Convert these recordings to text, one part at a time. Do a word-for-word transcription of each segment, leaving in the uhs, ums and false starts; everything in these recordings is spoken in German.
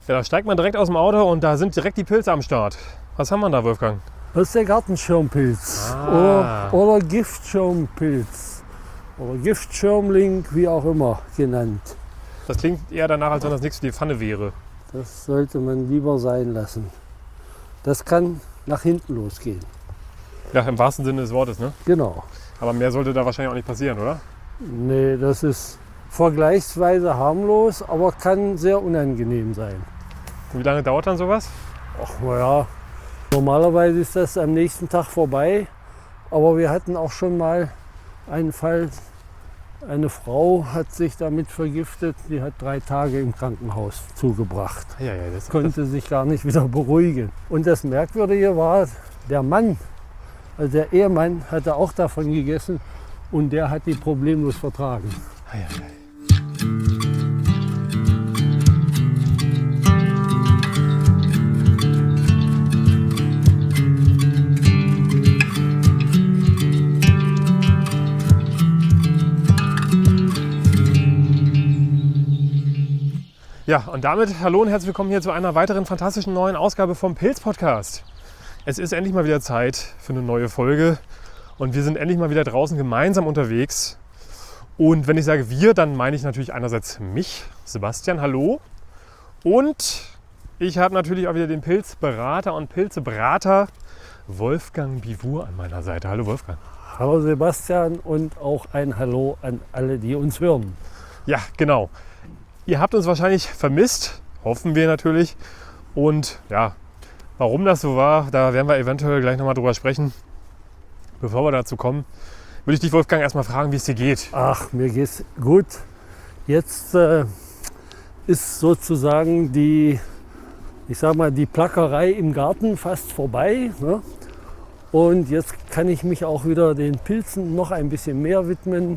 Ja, da steigt man direkt aus dem Auto und da sind direkt die Pilze am Start. Was haben wir da, Wolfgang? Das ist der Gartenschirmpilz Ah. oder, oder Giftschirmpilz oder Giftschirmling, wie auch immer genannt. Das klingt eher danach, als wenn das nichts für die Pfanne wäre. Das sollte man lieber sein lassen. Das kann nach hinten losgehen. Ja, im wahrsten Sinne des Wortes, ne? Genau. Aber mehr sollte da wahrscheinlich auch nicht passieren, oder? Nee, das ist vergleichsweise harmlos, aber kann sehr unangenehm sein. Wie lange dauert dann sowas? Ach naja, normalerweise ist das am nächsten Tag vorbei. Aber wir hatten auch schon mal einen Fall, eine Frau hat sich damit vergiftet, die hat drei Tage im Krankenhaus zugebracht. Ja, ja, das Konnte sich gar nicht wieder beruhigen. Und das Merkwürdige war, der Mann, also der Ehemann, hatte auch davon gegessen und der hat die problemlos vertragen. Ja, ja, ja. Ja, und damit hallo und herzlich willkommen hier zu einer weiteren fantastischen neuen Ausgabe vom Pilz-Podcast. Es ist endlich mal wieder Zeit für eine neue Folge und wir sind endlich mal wieder draußen gemeinsam unterwegs. Und wenn ich sage wir, dann meine ich natürlich einerseits mich, Sebastian, hallo. Und ich habe natürlich auch wieder den Pilzberater und Pilzebrater Wolfgang Bivur an meiner Seite. Hallo Wolfgang. Hallo Sebastian und auch ein Hallo an alle, die uns hören. Ja, genau. Ihr habt uns wahrscheinlich vermisst, hoffen wir natürlich. Und ja, warum das so war, da werden wir eventuell gleich nochmal drüber sprechen. Bevor wir dazu kommen, würde ich dich, Wolfgang, erstmal fragen, wie es dir geht. Ach, mir geht's gut. Jetzt äh, ist sozusagen die, ich sag mal, die Plackerei im Garten fast vorbei. Ne? Und jetzt kann ich mich auch wieder den Pilzen noch ein bisschen mehr widmen.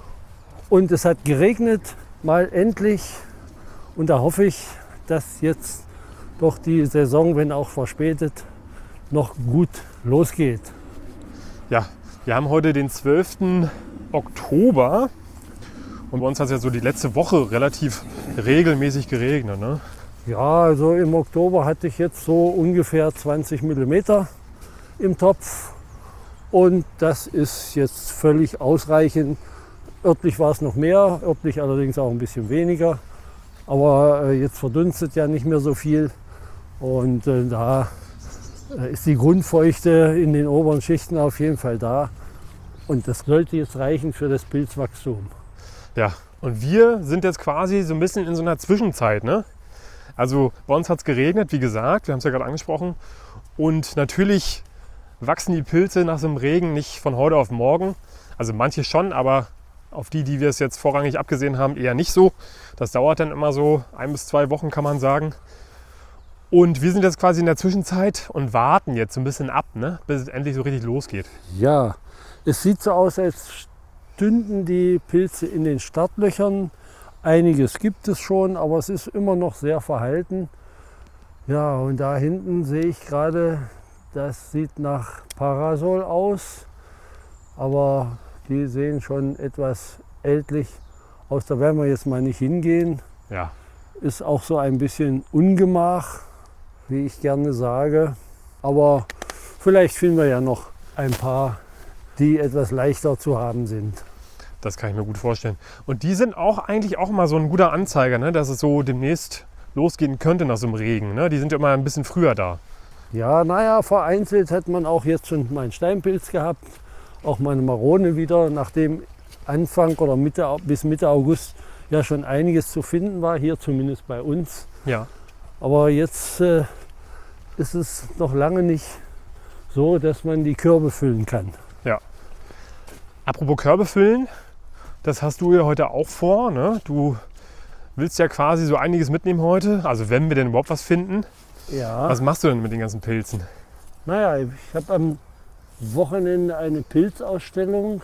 Und es hat geregnet, mal endlich. Und da hoffe ich, dass jetzt doch die Saison, wenn auch verspätet, noch gut losgeht. Ja, wir haben heute den zwölften Oktober und bei uns hat es ja so die letzte Woche relativ regelmäßig geregnet, ne? Ja, also im Oktober hatte ich jetzt so ungefähr zwanzig Millimeter im Topf und das ist jetzt völlig ausreichend. Örtlich war es noch mehr, örtlich allerdings auch ein bisschen weniger. Aber jetzt verdunstet ja nicht mehr so viel. Und äh, da ist die Grundfeuchte in den oberen Schichten auf jeden Fall da. Und das sollte jetzt reichen für das Pilzwachstum. Ja, und wir sind jetzt quasi so ein bisschen in so einer Zwischenzeit, ne? Also bei uns hat es geregnet, wie gesagt, wir haben es ja gerade angesprochen. Und natürlich wachsen die Pilze nach so einem Regen nicht von heute auf morgen. Also manche schon, aber auf die, die wir es jetzt vorrangig abgesehen haben, eher nicht so. Das dauert dann immer so ein bis zwei Wochen, kann man sagen. Und wir sind jetzt quasi in der Zwischenzeit und warten jetzt so ein bisschen ab, ne? Bis es endlich so richtig losgeht. Ja, es sieht so aus, als stünden die Pilze in den Startlöchern. Einiges gibt es schon, aber es ist immer noch sehr verhalten. Ja, und da hinten sehe ich gerade, das sieht nach Parasol aus. Aber die sehen schon etwas ältlich aus. Da werden wir jetzt mal nicht hingehen. Ja. Ist auch so ein bisschen Ungemach, wie ich gerne sage. Aber vielleicht finden wir ja noch ein paar, die etwas leichter zu haben sind. Das kann ich mir gut vorstellen. Und die sind auch eigentlich auch mal so ein guter Anzeiger, ne? Dass es so demnächst losgehen könnte nach so einem Regen. Ne? Die sind ja immer ein bisschen früher da. Ja, naja, vereinzelt hat man auch jetzt schon mal einen Steinpilz gehabt. Auch meine Marone wieder, nachdem Anfang oder Mitte bis Mitte August ja schon einiges zu finden war, hier zumindest bei uns. Ja. Aber jetzt äh, ist es noch lange nicht so, dass man die Körbe füllen kann. Ja. Apropos Körbe füllen, das hast du ja heute auch vor, ne? Du willst ja quasi so einiges mitnehmen heute, also wenn wir denn überhaupt was finden. Ja. Was machst du denn mit den ganzen Pilzen? Naja, ich habe am Wochenende eine Pilzausstellung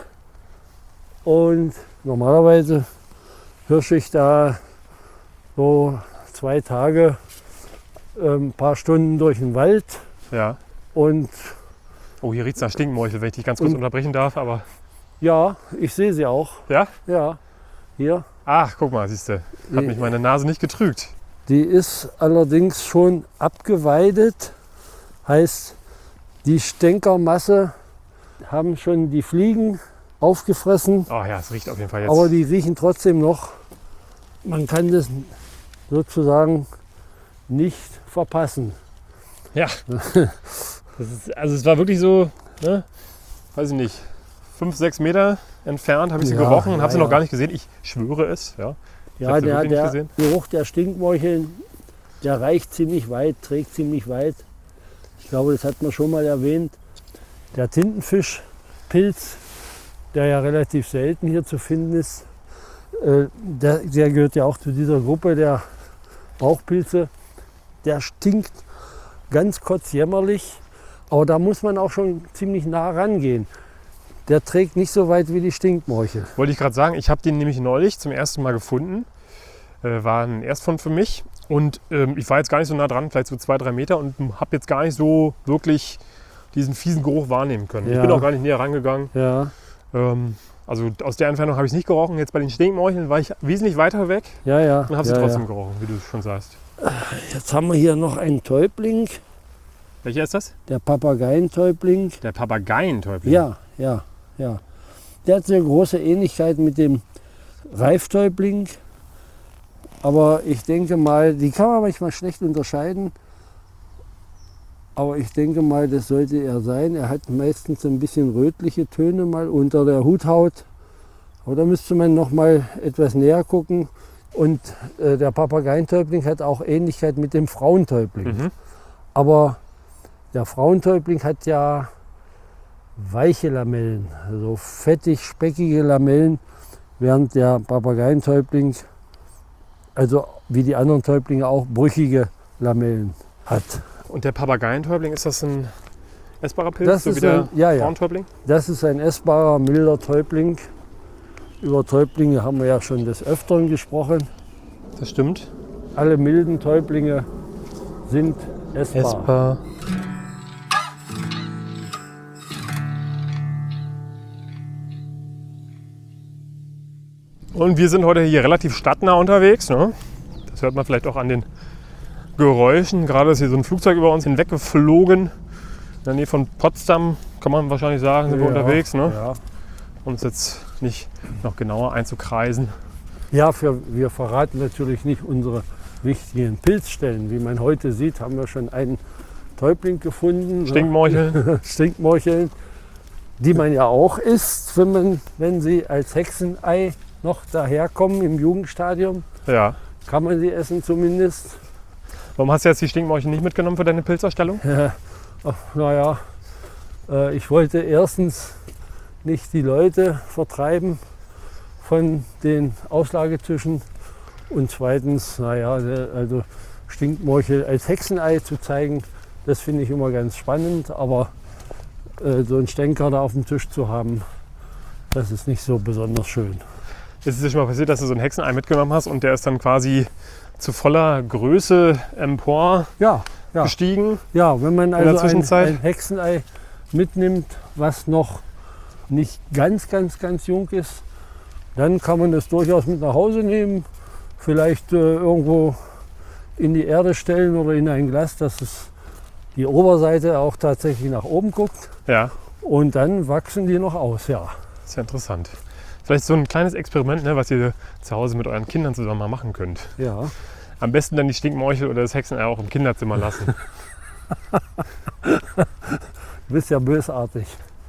und normalerweise hirsche ich da so zwei Tage ein paar Stunden durch den Wald. Ja. Und oh, hier riecht es nach Stinkmorchel, wenn ich dich ganz kurz und, unterbrechen darf, aber... Ja, ich sehe sie auch. Ja? Ja, hier. Ach, guck mal, siehst du, hat Die- mich meine Nase nicht getrügt. Die ist allerdings schon abgeweidet. Heißt, die Stänkermasse haben schon die Fliegen aufgefressen. Oh ja, es riecht auf jeden Fall jetzt. Aber die riechen trotzdem noch. Man kann das sozusagen nicht verpassen. Ja. Das ist, also es war wirklich so, ne, weiß ich nicht, fünf, sechs Meter entfernt habe ich sie Ja, gerochen und ja, habe sie ja. noch gar nicht gesehen. Ich schwöre es. Ja, Ich Ja, hab sie der, wirklich nicht der gesehen. Geruch der Stinkmorcheln, der reicht ziemlich weit, trägt ziemlich weit. Ich glaube, das hat man schon mal erwähnt. Der Tintenfischpilz, der ja relativ selten hier zu finden ist, äh, der, der gehört ja auch zu dieser Gruppe der Bauchpilze. Der stinkt ganz kurzjämmerlich, aber da muss man auch schon ziemlich nah rangehen. Der trägt nicht so weit wie die Stinkmorchel. Wollte ich gerade sagen, ich habe den nämlich neulich zum ersten Mal gefunden. Äh, war ein Erstfund für mich. Und ähm, ich war jetzt gar nicht so nah dran, vielleicht so zwei, drei Meter und habe jetzt gar nicht so wirklich diesen fiesen Geruch wahrnehmen können. Ja. Ich bin auch gar nicht näher rangegangen. Ja, Ähm, also aus der Entfernung habe ich es nicht gerochen. Jetzt bei den Stinkmorcheln war ich wesentlich weiter weg ja, ja. und habe ja, sie trotzdem ja. gerochen, wie du schon sagst. Jetzt haben wir hier noch einen Täubling, Welcher ist das? der Papageientäubling. Der Papageientäubling. Ja, ja, ja. Der hat eine große Ähnlichkeit mit dem Reiftäubling. Aber ich denke mal, die kann man manchmal schlecht unterscheiden. Aber ich denke mal, das sollte er sein. Er hat meistens ein bisschen rötliche Töne mal unter der Huthaut. Aber da müsste man noch mal etwas näher gucken. Und äh, der Papageientäubling hat auch Ähnlichkeit mit dem Frauentäubling. Mhm. Aber der Frauentäubling hat ja weiche Lamellen, also fettig, speckige Lamellen, während der Papageientäubling, also wie die anderen Täublinge auch, brüchige Lamellen hat. Und der Papageientäubling, ist das ein essbarer Pilz, Das so ist wie der ein- ja, ja. Frauentäubling? Das ist ein essbarer, milder Täubling. Über Täublinge haben wir ja schon des Öfteren gesprochen. Das stimmt. Alle milden Täublinge sind essbar. Essbar. Und wir sind heute hier relativ stadtnah unterwegs. Ne? Das hört man vielleicht auch an den Geräuschen. Gerade ist hier so ein Flugzeug über uns hinweggeflogen. In der Nähe von Potsdam, kann man wahrscheinlich sagen, sind wir Ja, unterwegs. Ne? Ja, Um uns jetzt nicht noch genauer einzukreisen. ja für, wir verraten natürlich nicht unsere wichtigen Pilzstellen. Wie man heute sieht, haben wir schon einen Täubling gefunden. Stinkmorchel. Stinkmorcheln, die man ja auch isst, wenn, man, wenn sie als Hexenei noch daherkommen im Jugendstadium. Ja. Kann man sie essen zumindest. Warum hast du jetzt die Stinkmorchel nicht mitgenommen für deine Pilzerstellung? Ach, naja, äh, ich wollte erstens nicht die Leute vertreiben von den Auslagetischen und zweitens, naja, der- also Stinkmorchel als Hexenei zu zeigen, das finde ich immer ganz spannend, aber äh, so einen Stänker da auf dem Tisch zu haben, das ist nicht so besonders schön. Ist es dir schon mal passiert, dass du so ein Hexenei mitgenommen hast und der ist dann quasi zu voller Größe empor Ja, ja. gestiegen? Ja, wenn man der also ein, Zwischenzeit? ein Hexenei mitnimmt, was noch nicht ganz, ganz, ganz jung ist, dann kann man das durchaus mit nach Hause nehmen, vielleicht äh, irgendwo in die Erde stellen oder in ein Glas, dass es die Oberseite auch tatsächlich nach oben guckt Ja, und dann wachsen die noch aus, ja. ist ja interessant. Vielleicht so ein kleines Experiment, ne, was ihr zu Hause mit euren Kindern zusammen mal machen könnt. Ja, Am besten dann die Stinkmorchel oder das Hexenei auch im Kinderzimmer lassen. du bist ja bösartig.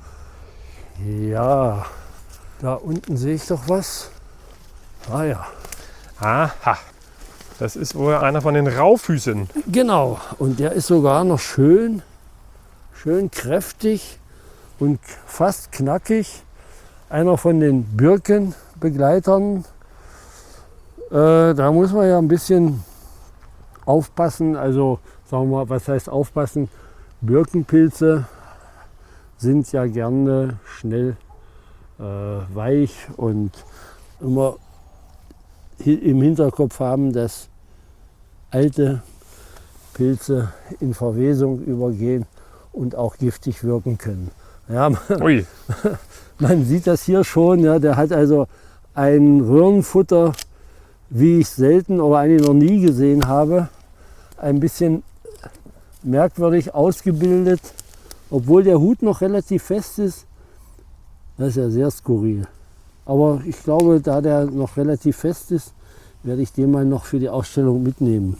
Ja, da unten sehe ich doch was. Ah ja. Aha, das ist wohl einer von den Raufüßen. Genau, und der ist sogar noch schön, schön kräftig und fast knackig. Einer von den Birkenbegleitern. Äh, da muss man ja ein bisschen aufpassen. Also sagen wir mal, was heißt aufpassen? Birkenpilze sind ja gerne schnell äh, weich und immer hi- im Hinterkopf haben, dass alte Pilze in Verwesung übergehen und auch giftig wirken können. Ja, man, Ui, man sieht das hier schon, ja, der hat also ein Röhrenfutter wie ich selten oder eigentlich noch nie gesehen habe, ein bisschen merkwürdig ausgebildet, obwohl der Hut noch relativ fest ist. Das ist ja sehr skurril. Aber ich glaube, da der noch relativ fest ist, werde ich den mal noch für die Ausstellung mitnehmen.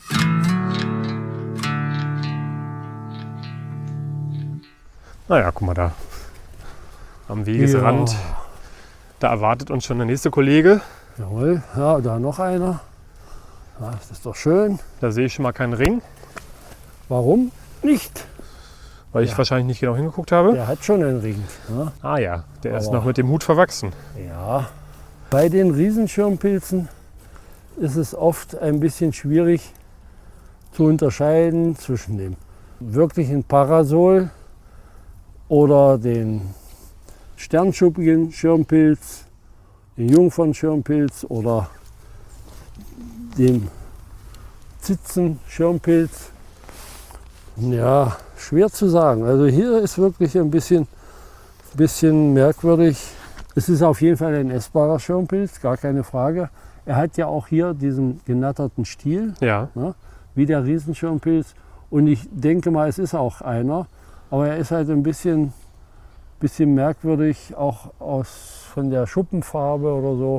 Naja, guck mal da. Am Wegesrand. Ja. Da erwartet uns schon der nächste Kollege. Jawohl, ja, da noch einer. Ja, das ist doch schön. Da sehe ich schon mal keinen Ring, Warum nicht? weil ich Ja. wahrscheinlich nicht genau hingeguckt habe. Der hat schon einen Ring. Ja. Ah ja, der ist Aber- noch mit dem Hut verwachsen. Ja. Bei den Riesenschirmpilzen ist es oft ein bisschen schwierig zu unterscheiden zwischen dem wirklichen Parasol oder den sternschuppigen Schirmpilz, den Jungfernschirmpilz oder dem Zitzenschirmpilz. Ja, schwer zu sagen. Also hier ist wirklich ein bisschen, bisschen merkwürdig. Es ist auf jeden Fall ein essbarer Schirmpilz, gar keine Frage. Er hat ja auch hier diesen genatterten Stiel, Ja, wie der Riesenschirmpilz. Und ich denke mal, es ist auch einer. Aber er ist halt ein bisschen, bisschen merkwürdig, auch aus, von der Schuppenfarbe oder so.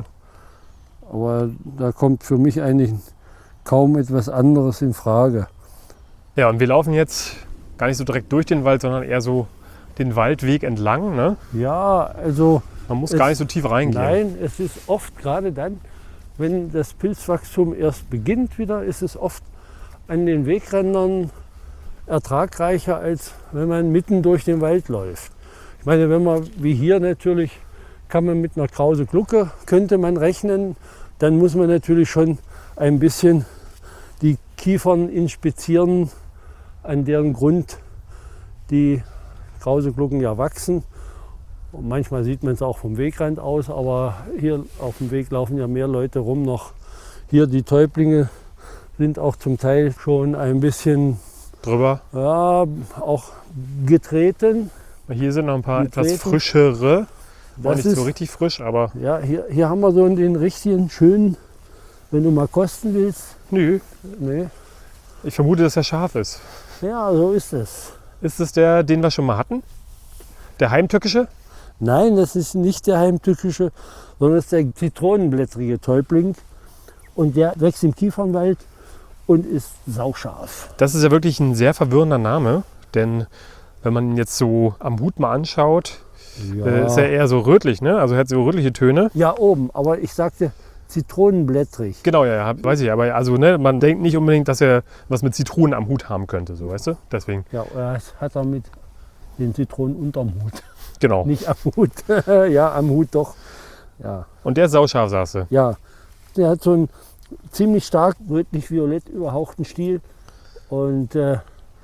Aber da kommt für mich eigentlich kaum etwas anderes in Frage. ja, und wir laufen jetzt gar nicht so direkt durch den Wald, sondern eher so den Waldweg entlang. Ne? Ja, also Man muss Es- gar nicht so tief reingehen. nein, es ist oft gerade dann, wenn das Pilzwachstum erst beginnt wieder, ist es oft an den Wegrändern ertragreicher, als wenn man mitten durch den Wald läuft. Ich meine, wenn man wie hier natürlich, kann man mit einer Krause Glucke, könnte man rechnen, dann muss man natürlich schon ein bisschen die Kiefern inspizieren, an deren Grund die Krause Glucken ja wachsen. Und manchmal sieht man es auch vom Wegrand aus, aber hier auf dem Weg laufen ja mehr Leute rum noch. Hier die Täublinge sind auch zum Teil schon ein bisschen, Drüber. ja, auch getreten. Hier sind noch ein paar Die etwas treten. frischere. War Das nicht ist, so richtig frisch, aber ja, hier, hier haben wir so den richtigen schönen, wenn du mal kosten willst. nö. Nee. Ich vermute, dass er scharf ist. Ja, so ist es. Ist es der, den wir schon mal hatten? Der heimtückische? Nein, das ist nicht der heimtückische, sondern das ist der zitronenblättrige Täubling. Und der wächst im Kiefernwald und ist sauscharf. Das ist ja wirklich ein sehr verwirrender Name, denn wenn man ihn jetzt so am Hut mal anschaut, äh, ist er eher so rötlich, ne? Also er hat so rötliche Töne. Ja, oben, aber ich sagte zitronenblättrig. Genau, ja, ja, weiß ich, aber also, ne, man denkt nicht unbedingt, dass er was mit Zitronen am Hut haben könnte, so, weißt du? Deswegen, Ja, das hat er mit den Zitronen unterm Hut. genau. Nicht am Hut. Ja, am Hut doch. Ja, Und der ist sauscharf, sagst du. ja. Der hat so einen ziemlich stark rötlich-violett überhauchten Stiel. Und äh,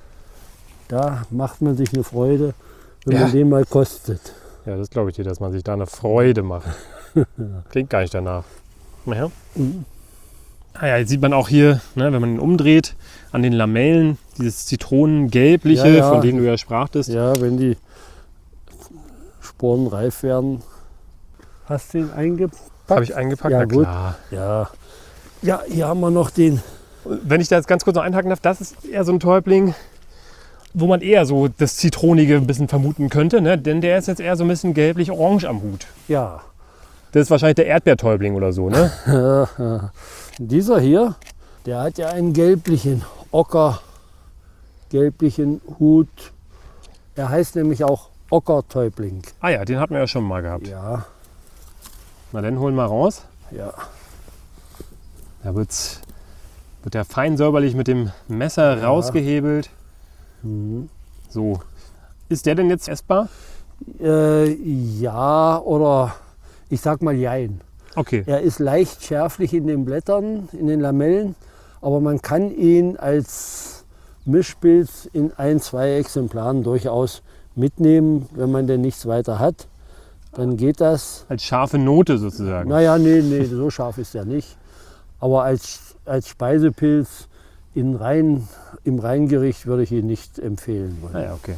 da macht man sich eine Freude, wenn Ja. man den mal kostet. Ja, das glaube ich dir, dass man sich da eine Freude macht. Klingt gar nicht danach. Ja. Mhm. Ah ja, jetzt sieht man auch hier, ne, wenn man ihn umdreht, an den Lamellen, dieses Zitronengelbliche, Ja, ja. von dem du ja sprachtest. Ja, wenn die Sporen reif werden. Hast du ihn eingepackt? Habe ich eingepackt, Ja, na gut. klar. Ja. Ja, hier haben wir noch den. Wenn ich da jetzt ganz kurz noch einhaken darf, das ist eher so ein Täubling, wo man eher so das Zitronige ein bisschen vermuten könnte, ne? Denn der ist jetzt eher so ein bisschen gelblich-orange am Hut. Ja. Das ist wahrscheinlich der Erdbeertäubling oder so, ne? Dieser hier, der hat ja einen gelblichen, ocker, gelblichen Hut. Er heißt nämlich auch Ockertäubling. Ah ja, den hatten wir ja schon mal gehabt. Ja, Na dann holen wir raus. ja. Da wird's, wird der fein säuberlich mit dem Messer Ja. rausgehebelt. Mhm. So. Ist der denn jetzt essbar? Äh, ja, oder ich sag mal jein. Okay. Er ist leicht schärflich in den Blättern, in den Lamellen, aber man kann ihn als Mischpilz in ein, zwei Exemplaren durchaus mitnehmen, wenn man denn nichts weiter hat. Dann geht das. Als scharfe Note sozusagen. Naja, nee, nee, so scharf ist er nicht. Aber als, als Speisepilz in rein, im Reingericht würde ich ihn nicht empfehlen wollen. Ah ja, okay.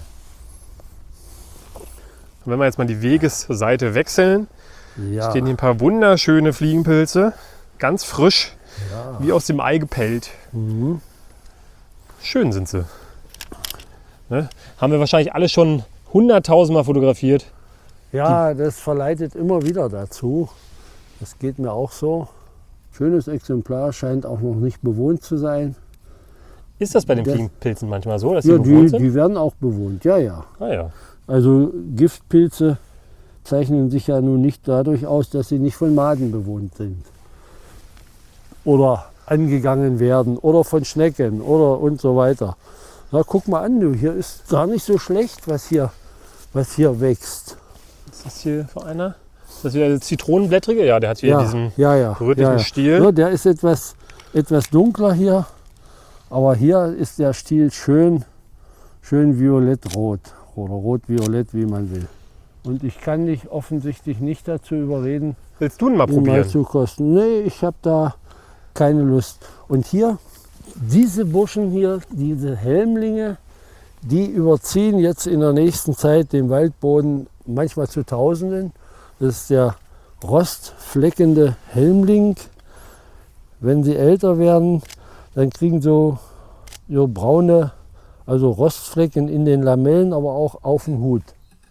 Und wenn wir jetzt mal die Wegesseite wechseln, Ja, stehen hier ein paar wunderschöne Fliegenpilze. ganz frisch, Ja. wie aus dem Ei gepellt. Mhm. Schön sind sie. Ne? Haben wir wahrscheinlich alle schon hunderttausendmal fotografiert. Ja, das verleitet immer wieder dazu. Das geht mir auch so. Schönes Exemplar, scheint auch noch nicht bewohnt zu sein. Ist das bei den Das- Fliegenpilzen manchmal so, dass sie Ja, bewohnt die, sind? die werden auch bewohnt, ja, ja. Ah, ja. Also Giftpilze zeichnen sich ja nun nicht dadurch aus, dass sie nicht von Maden bewohnt sind. Oder angegangen werden oder von Schnecken oder und so weiter. Na, guck mal an, du, hier ist gar nicht so schlecht, was hier, was hier wächst. Was ist das hier für einer? Ist das wieder der Zitronenblättrige? Ja, der hat hier Ja, diesen ja, ja, rötlichen ja, ja. Stiel. Ja, der ist etwas, etwas dunkler hier, aber hier ist der Stiel schön, schön violett-rot oder rot-violett, wie man will. Und ich kann dich offensichtlich nicht dazu überreden, Willst du ihn mal ihn mal probieren? zu kosten. Nee, ich habe da keine Lust. Und hier, diese Burschen hier, diese Helmlinge, die überziehen jetzt in der nächsten Zeit den Waldboden manchmal zu Tausenden. Das ist der rostfleckende Helmling. Wenn sie älter werden, dann kriegen so, so braune, also Rostflecken in den Lamellen, aber auch auf dem Hut.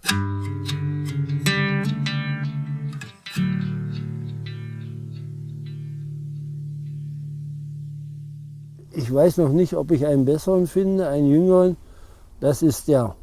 Ich weiß noch nicht, ob ich einen besseren finde, einen jüngeren. Das ist der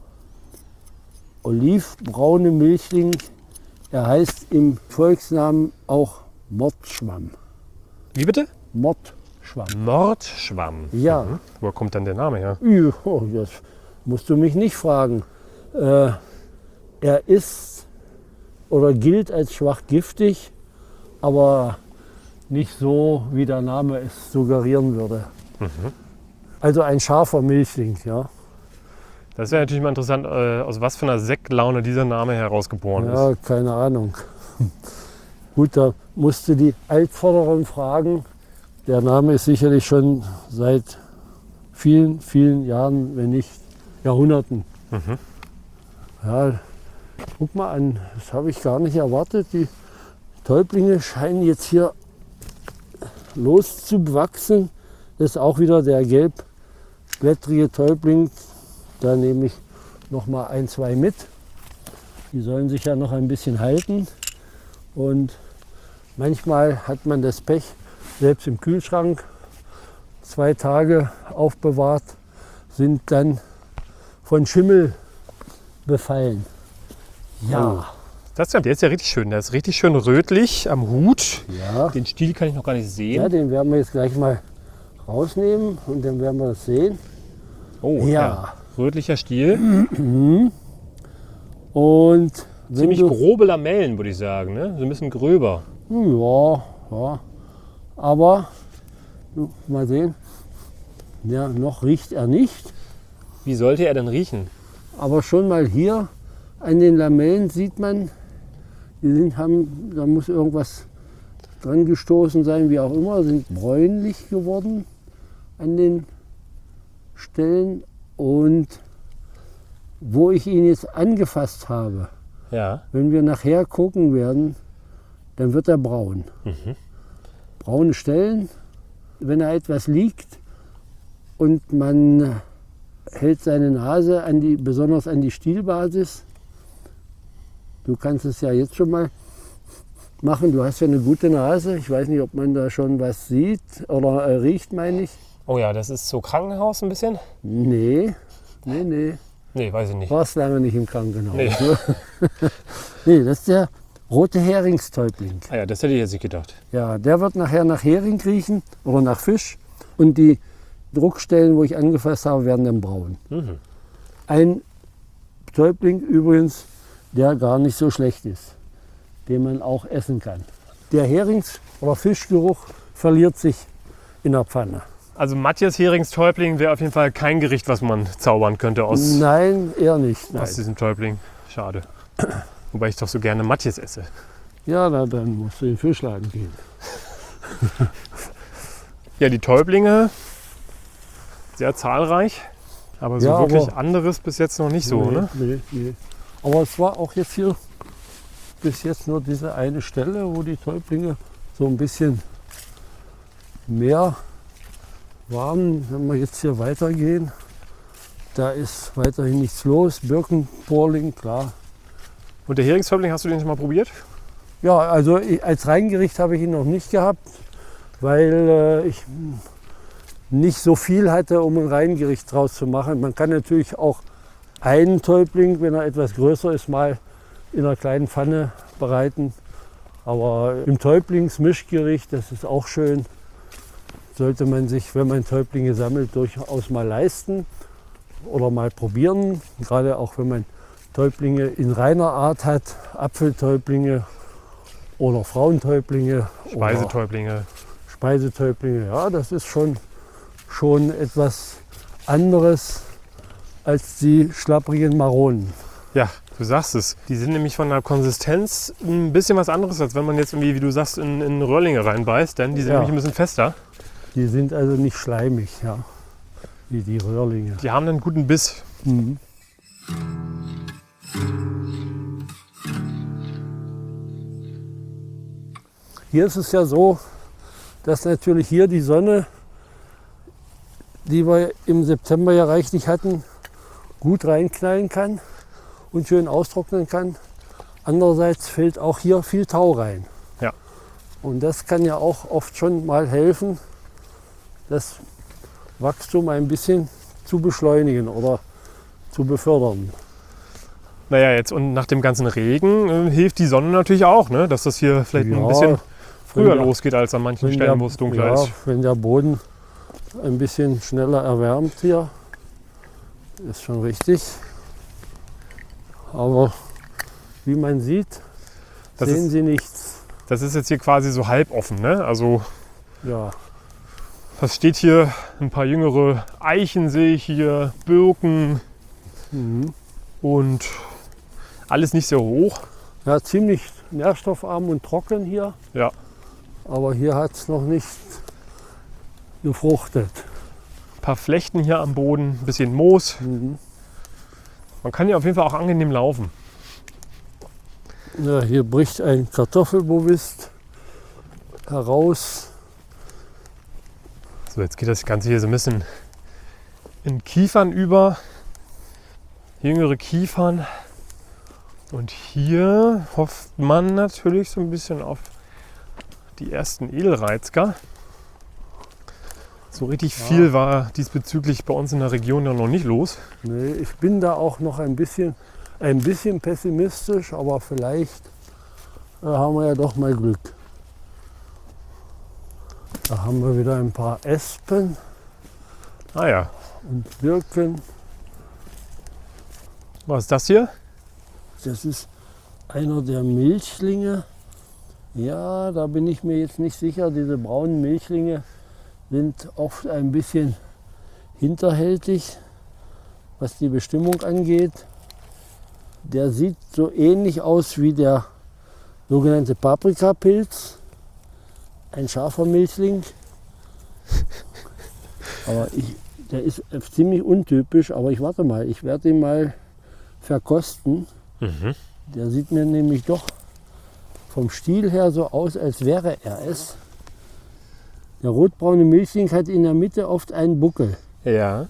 olivbraune Milchling. Er heißt im Volksnamen auch Mordschwamm. Wie bitte? Mordschwamm. Mordschwamm. Ja. Mhm. Woher kommt dann der Name her? Ja, das musst du mich nicht fragen. Äh, er ist oder gilt als schwach giftig, aber nicht so, wie der Name es suggerieren würde. Also ein scharfer Milchling, ja. Das wäre natürlich mal interessant, äh, aus was für einer Sektlaune dieser Name herausgeboren ist. Ja, keine Ahnung. Gut, da musste die Altvorderen fragen. Der Name ist sicherlich schon seit vielen, vielen Jahren, wenn nicht Jahrhunderten. Mhm. Ja, guck mal an, das habe ich gar nicht erwartet. Die Täublinge scheinen jetzt hier loszuwachsen. Das ist auch wieder der gelbblättrige Täubling. Da nehme ich noch mal ein, zwei mit. Die sollen sich ja noch ein bisschen halten. Und manchmal hat man das Pech, selbst im Kühlschrank zwei Tage aufbewahrt, sind dann von Schimmel befallen. Ja, Das ist, der ist ja richtig schön. Der ist richtig schön rötlich am Hut. ja. Den Stiel kann ich noch gar nicht sehen. Ja, den werden wir jetzt gleich mal rausnehmen und dann werden wir das sehen. Oh, Ja. Rötlicher Stiel. Und wenn Ziemlich du, grobe Lamellen, würde ich sagen. Ne? So ein bisschen gröber. ja, ja, aber du, mal sehen. Ja, noch riecht er nicht, Wie sollte er denn riechen? aber schon mal hier an den Lamellen sieht man, die sind, haben, da muss irgendwas dran gestoßen sein, wie auch immer, sind bräunlich geworden an den Stellen. Und wo ich ihn jetzt angefasst habe, Ja. wenn wir nachher gucken werden, dann wird er braun. Mhm. Braune Stellen, wenn er etwas liegt und man hält seine Nase an die, besonders an die Stielbasis. Du kannst es ja jetzt schon mal machen. Du hast ja eine gute Nase. Ich weiß nicht, ob man da schon was sieht oder äh, riecht, meine ich. Oh ja, das ist so Krankenhaus ein bisschen? Nee, nee, nee. Nee, weiß ich nicht. Warst lange nicht im Krankenhaus. Nee. Ne? Nee, das ist der rote Heringstäubling. Ah ja, das hätte ich jetzt nicht gedacht. Ja, der wird nachher nach Hering riechen oder nach Fisch. Und die Druckstellen, wo ich angefasst habe, werden dann braun. Mhm. Ein Täubling übrigens, der gar nicht so schlecht ist, den man auch essen kann. Der Herings- oder Fischgeruch verliert sich in der Pfanne. Also Matthias Heringstäubling wäre auf jeden Fall kein Gericht, was man zaubern könnte aus, Nein, eher nicht. Nein. aus diesem Täubling. Schade. Wobei ich doch so gerne Matthias esse. Ja, na, dann musst du in den Fischladen gehen. Ja, die Täublinge, sehr zahlreich. Aber so Ja, wirklich aber- anderes bis jetzt noch nicht so, nee, ne? Nee, nee. Aber es war auch jetzt hier bis jetzt nur diese eine Stelle, wo die Täublinge so ein bisschen mehr warm. Wenn wir jetzt hier weitergehen, da ist weiterhin nichts los. Birkenporling, klar. Und der Heringstäubling, hast du den schon mal probiert? Ja, also ich, als Reingericht habe ich ihn noch nicht gehabt, weil äh, ich nicht so viel hatte, um ein Reingericht draus zu machen. Man kann natürlich auch einen Täubling, wenn er etwas größer ist, mal in einer kleinen Pfanne bereiten. Aber im Täublingsmischgericht, das ist auch schön, sollte man sich, wenn man Täublinge sammelt, durchaus mal leisten oder mal probieren. Gerade auch wenn man Täublinge in reiner Art hat, Apfeltäublinge oder Frauentäublinge. Speisetäublinge. Oder Speisetäublinge, ja, das ist schon, schon etwas anderes als die schlapprigen Maronen. Ja, du sagst es. Die sind nämlich von der Konsistenz ein bisschen was anderes, als wenn man jetzt irgendwie, wie du sagst, in, in Röhrlinge reinbeißt, denn die sind Ja. nämlich ein bisschen fester. Die sind also nicht schleimig, ja, wie die Röhrlinge. Die haben einen guten Biss. Mhm. Hier ist es ja so, dass natürlich hier die Sonne, die wir im September ja reichlich hatten, gut reinknallen kann und schön austrocknen kann. Andererseits fällt auch hier viel Tau rein. Ja. Und das kann ja auch oft schon mal helfen, das Wachstum ein bisschen zu beschleunigen oder zu befördern. Naja, jetzt und nach dem ganzen Regen äh, hilft die Sonne natürlich auch, ne? Dass das hier vielleicht Ja, ein bisschen früher wenn der- losgeht als an manchen Wenn Stellen, der- wo es dunkler ja, ist. wenn der Boden ein bisschen schneller erwärmt hier, ist schon richtig. Aber wie man sieht, Das sehen ist- Sie nichts. Das ist jetzt hier quasi so halb offen, ne? Also Ja, was steht hier? Ein paar jüngere Eichen sehe ich hier, Birken mhm. und alles nicht sehr hoch. ja, ziemlich nährstoffarm und trocken hier. Ja. Aber hier hat es noch nicht gefruchtet. Ein paar Flechten hier am Boden, ein bisschen Moos. Mhm. Man kann hier auf jeden Fall auch angenehm laufen. Ja, hier bricht ein Kartoffelbovist heraus. So, jetzt geht das Ganze hier so ein bisschen in Kiefern über. Jüngere Kiefern. Und hier hofft man natürlich so ein bisschen auf die ersten Edelreizker. So richtig viel war diesbezüglich bei uns in der Region ja noch nicht los. Nee, ich bin da auch noch ein bisschen, ein bisschen pessimistisch, aber vielleicht äh, haben wir ja doch mal Glück. Da haben wir wieder ein paar Espen Ah ja, und Birken. was ist das hier? Das ist einer der Milchlinge. Ja, da bin ich mir jetzt nicht sicher. Diese braunen Milchlinge sind oft ein bisschen hinterhältig, was die Bestimmung angeht. Der sieht so ähnlich aus wie der sogenannte Paprikapilz, ein scharfer Milchling. Aber ich, der ist ziemlich untypisch, aber ich warte mal, ich werde ihn mal verkosten. Mhm. Der sieht mir nämlich doch vom Stiel her so aus, als wäre er es. Der rotbraune Milchling hat in der Mitte oft einen Buckel. Ja.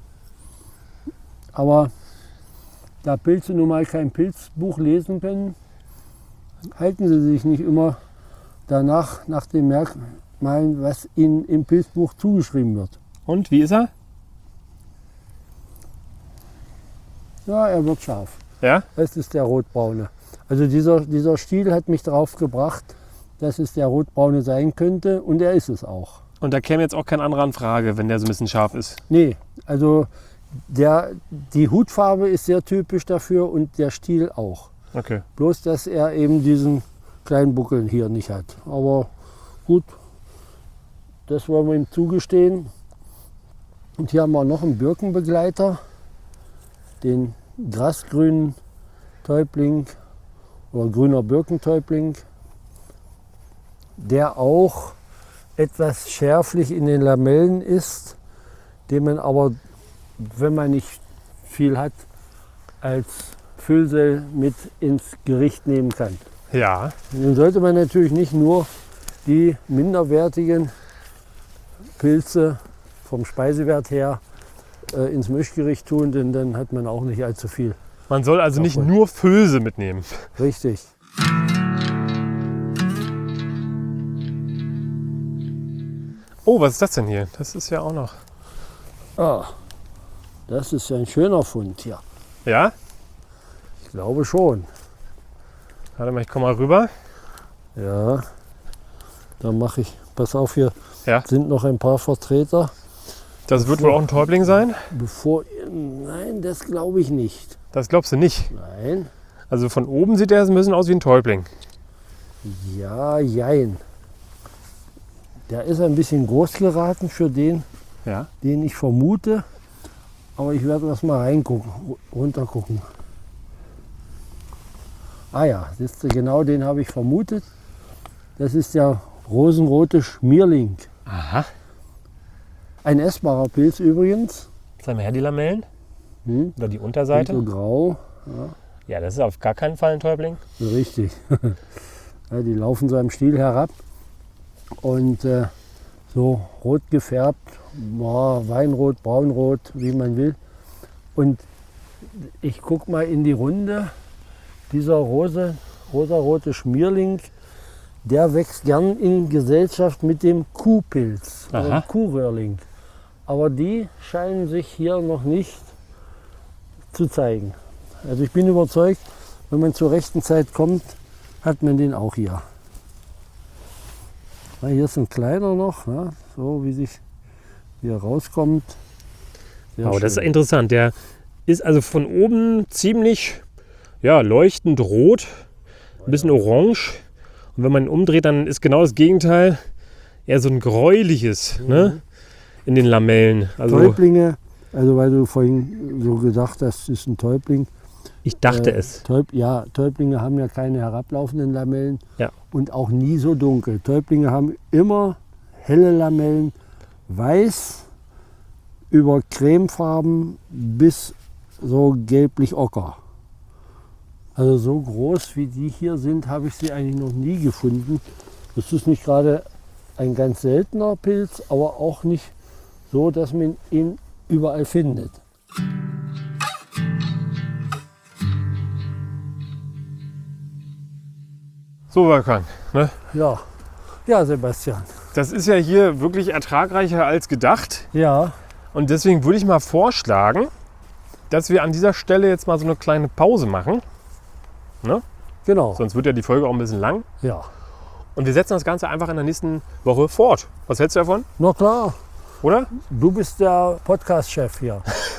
Aber da Pilze nun mal kein Pilzbuch lesen können, halten sie sich nicht immer danach nach den Merkmalen, was ihnen im Pilzbuch zugeschrieben wird. Und wie ist er? Ja, er wird scharf. Ja? Das ist der rotbraune. Also dieser, dieser Stiel hat mich darauf gebracht, dass es der rotbraune sein könnte, und er ist es auch. Und da käme jetzt auch kein anderer in Frage, wenn der so ein bisschen scharf ist. Nee, also der, die Hutfarbe ist sehr typisch dafür und der Stiel auch. Okay. Bloß, dass er eben diesen kleinen Buckel hier nicht hat. Aber gut, das wollen wir ihm zugestehen. Und hier haben wir noch einen Birkenbegleiter, den grasgrünen Täubling oder grüner Birkentäubling, der auch etwas schärflich in den Lamellen ist, den man aber, wenn man nicht viel hat, als Füllsel mit ins Gericht nehmen kann. Ja. Nun sollte man natürlich nicht nur die minderwertigen Pilze vom Speisewert her äh, ins Mischgericht tun, denn dann hat man auch nicht allzu viel. Man soll also nicht nur Füllse mitnehmen. Richtig. Oh, was ist das denn hier? Das ist ja auch noch... Ah, das ist ja ein schöner Fund hier. Ja? Ich glaube schon. Warte mal, ich komme mal rüber. Ja, dann mache ich, pass auf, hier Ja. sind noch ein paar Vertreter. Das wird wohl auch ein Täubling sein? Bevor, nein, das glaube ich nicht. Das glaubst du nicht. Nein, Also von oben sieht er ein bisschen aus wie ein Täubling. ja, jein. Der ist ein bisschen groß geraten für den, Ja. den ich vermute. Aber ich werde erst mal reingucken, runter gucken. Ah ja, siehst du, genau den habe ich vermutet. Das ist der rosenrote Schmierling. Aha. Ein essbarer Pilz übrigens. Zeig mal her die Lamellen. Hm? Oder die Unterseite. So grau. Ja, das ist auf gar keinen Fall ein Täubling. Richtig. Ja, die laufen so am Stiel herab und äh, so rot gefärbt, ja, Weinrot, Braunrot, wie man will. Und ich gucke mal in die Runde. Dieser rose, rosarote Schmierling, der wächst gern in Gesellschaft mit dem Kuhpilz, Aha. oder Kuhröhrling. Aber die scheinen sich hier noch nicht zu zeigen. Also ich bin überzeugt, wenn man zur rechten Zeit kommt, hat man den auch hier. Ja, hier ist ein kleiner noch, ja, so wie sich hier rauskommt. Sehr Oh, das ist schön. interessant. Der ist also von oben ziemlich ja, leuchtend rot, ein bisschen orange. Und wenn man ihn umdreht, dann ist genau das Gegenteil. Eher so ein gräuliches, ne? In den Lamellen. Also Täublinge, also weil du vorhin so gedacht hast, es ist ein Täubling. ich dachte Äh, es. Täub, ja, Täublinge haben ja keine herablaufenden Lamellen Ja. und auch nie so dunkel. Täublinge haben immer helle Lamellen, weiß über cremefarben bis so gelblich-ocker. Also so groß wie die hier sind, habe ich sie eigentlich noch nie gefunden. Das ist nicht gerade ein ganz seltener Pilz, aber auch nicht so, dass man ihn überall findet. So, Wolfgang, ne? Ja, ja, Sebastian. Das ist ja hier wirklich ertragreicher als gedacht. Ja, Und deswegen würde ich mal vorschlagen, dass wir an dieser Stelle jetzt mal so eine kleine Pause machen. Ne? genau. Sonst wird ja die Folge auch ein bisschen lang. Ja, Und wir setzen das Ganze einfach in der nächsten Woche fort. Was hältst du davon? na klar. Oder? Du bist der Podcast-Chef hier.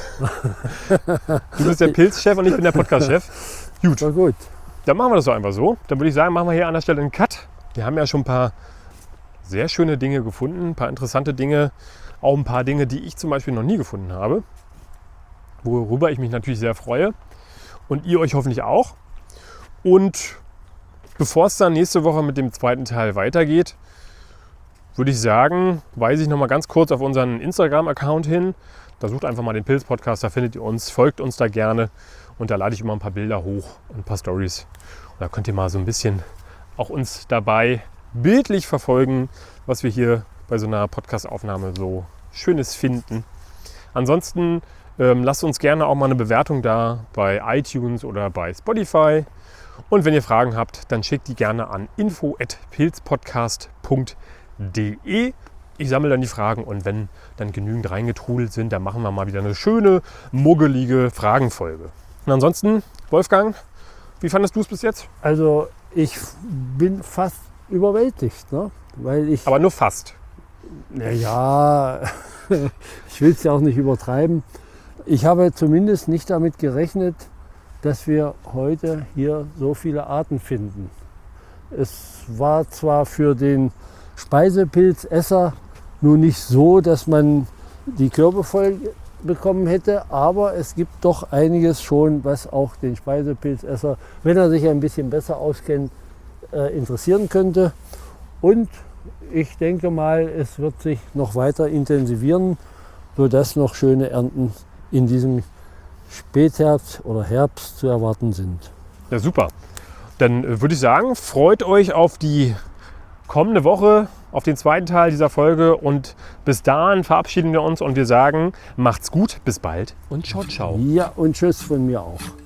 Du bist der Pilzchef und ich bin der Podcast-Chef. Gut, Na gut. dann machen wir das doch einfach so. Dann würde ich sagen, machen wir hier an der Stelle einen Cut. Wir haben ja schon ein paar sehr schöne Dinge gefunden, ein paar interessante Dinge, auch ein paar Dinge, die ich zum Beispiel noch nie gefunden habe, worüber ich mich natürlich sehr freue und ihr euch hoffentlich auch. Und bevor es dann nächste Woche mit dem zweiten Teil weitergeht, würde ich sagen, weise ich noch mal ganz kurz auf unseren Instagram-Account hin. Da sucht einfach mal den Pilz-Podcast, da findet ihr uns, folgt uns da gerne und da lade ich immer ein paar Bilder hoch und ein paar Stories. Und da könnt ihr mal so ein bisschen auch uns dabei bildlich verfolgen, was wir hier bei so einer Podcast-Aufnahme so Schönes finden. Ansonsten ähm, lasst uns gerne auch mal eine Bewertung da bei iTunes oder bei Spotify. Und wenn ihr Fragen habt, dann schickt die gerne an info at pilzpodcast punkt de. Ich sammle dann die Fragen und wenn dann genügend reingetrudelt sind, dann machen wir mal wieder eine schöne, muggelige Fragenfolge. Und ansonsten, Wolfgang, wie fandest du es bis jetzt? Also ich bin fast überwältigt, ne? Weil ich, Aber nur fast. ja, ich will es ja auch nicht übertreiben. Ich habe zumindest nicht damit gerechnet, dass wir heute hier so viele Arten finden. Es war zwar für den Speisepilzesser nun nicht so, dass man die Körbe voll bekommen hätte, aber es gibt doch einiges schon, was auch den Speisepilzesser, wenn er sich ein bisschen besser auskennt, äh, interessieren könnte. Und ich denke mal, es wird sich noch weiter intensivieren, sodass noch schöne Ernten in diesem Spätherbst oder Herbst zu erwarten sind. Ja, super. Dann äh, würde ich sagen, freut euch auf die kommende Woche, auf den zweiten Teil dieser Folge und bis dahin verabschieden wir uns und wir sagen, macht's gut, bis bald und ciao, ciao. Ja, und tschüss von mir auch.